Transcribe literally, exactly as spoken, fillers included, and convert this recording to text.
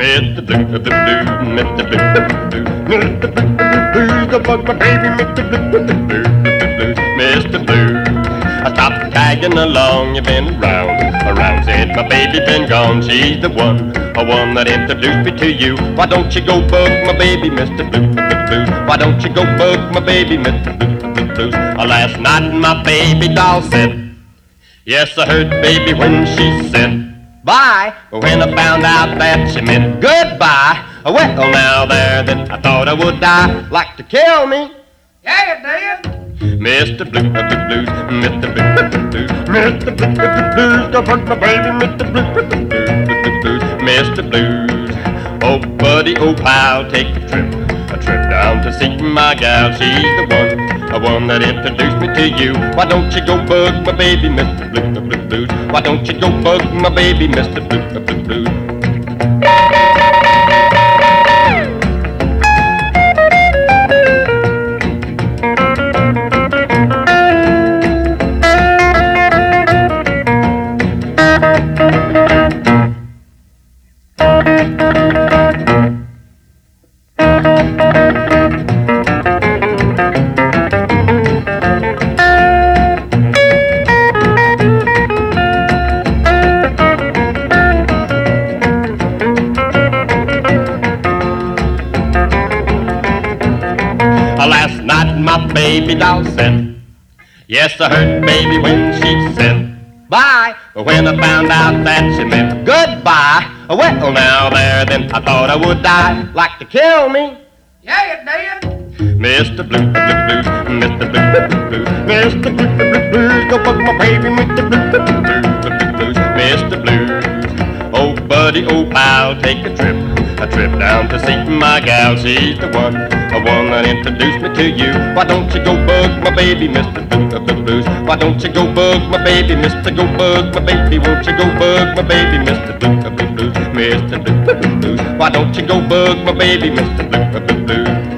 Mister Blue, Blue, Blue, Mister Blue, Blue, Blue, Mister Blue, Blue, Blue, the bug my baby, Mister Blue, Blue, Blue, Blue, Mister Blue. I stopped tagging along, you've been around, around, said my baby been gone, she's the one, the one that introduced me to you. Why don't you go bug my baby, Mister Blue, Blue, Blue? Why don't you go bug my baby, Mister Blue, Blue, Blue? Uh, last night my baby doll said, yes, I heard baby when she said bye, but when I found out that she meant goodbye, well now there, then I thought I would die, like to kill me. Yeah, you did. Mister Blue, Blue, Blues, Mister Blue, Blue, Blues, Mister Blue, Blue, Blues, don't hurt my baby, Mister Blue, Blue, Blue, Blues, Mister Blues. Oh buddy, oh pal, take a trip, a trip down to see my gal, she's the one, the one that introduced me to you. Why don't you go bug my baby, Mister Blue, Blue, Blues? Why don't you go bug my baby, Mister Blue, Blue, Blues? Last night my baby doll said, yes, I heard baby when she said bye, but when I found out that she meant goodbye, well now there, then I thought I would die, like to kill me. Yeah, you did. Mister Blue, Blue, Blues, Mister Blue, Blue, Blues, Mister Blue, Blue, Blues, go bug my baby, Mister Blue, Blue, Blue, Blues, Mister Blues. Oh buddy, oh pal, take a trip, a trip down to see my gal, she's the one, the one that introduced me to you. Why don't you go bug my baby, Mister Blue, Blue, Blues? Why don't you go bug my baby, Mister Go bug my baby? Won't you go bug my baby, Mister Blue, Blue, Blues, Mister Blue, Blue, Blues? Why don't you go bug my baby, Mister Blue, Blue, Blues?